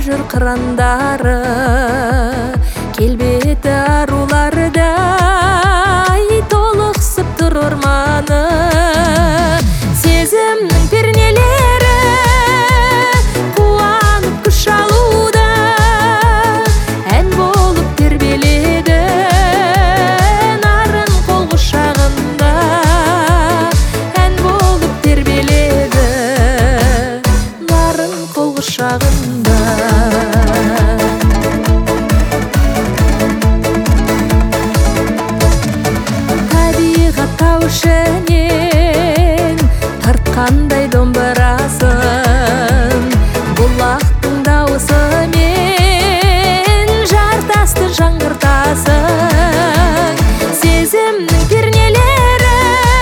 жүр қырандары, келбеті арулардай толықсып тұр орманы. Сезімнің пернелері қуанып күш алуда, ән болып тербеледі нарын қол құшағында, ән болып тербеледі нарын қол құшағында. Табиғат тау ішінен тартқандай домбырасын, бұлақтың дауысымен жартасты жаңғыртасың. Сезімнің пернелері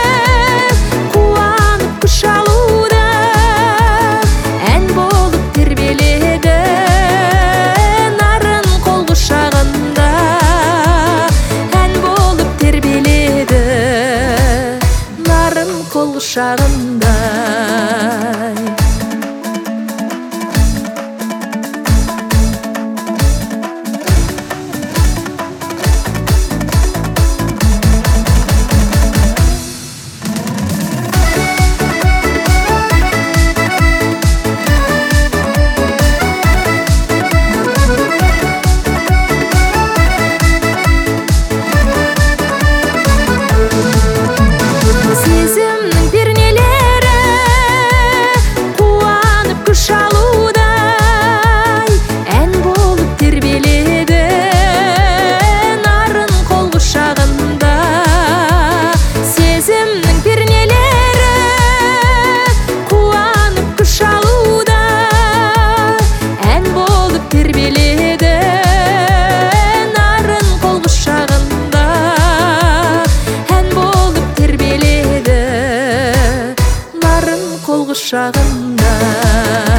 қуанып күш алуда, ән болып тербеледі нарын қол құшағында, ән болып тербеледі нарын қол құшағында. Сезімнің пернелері қуанып күш алудай, ән болып тербеледі нарын қол құшағында. Сезімнің пернелері қуанып күш алуда, ән болып тербеледі нарын қол құшағында, ән болып тербеледі нарын қол құшағында.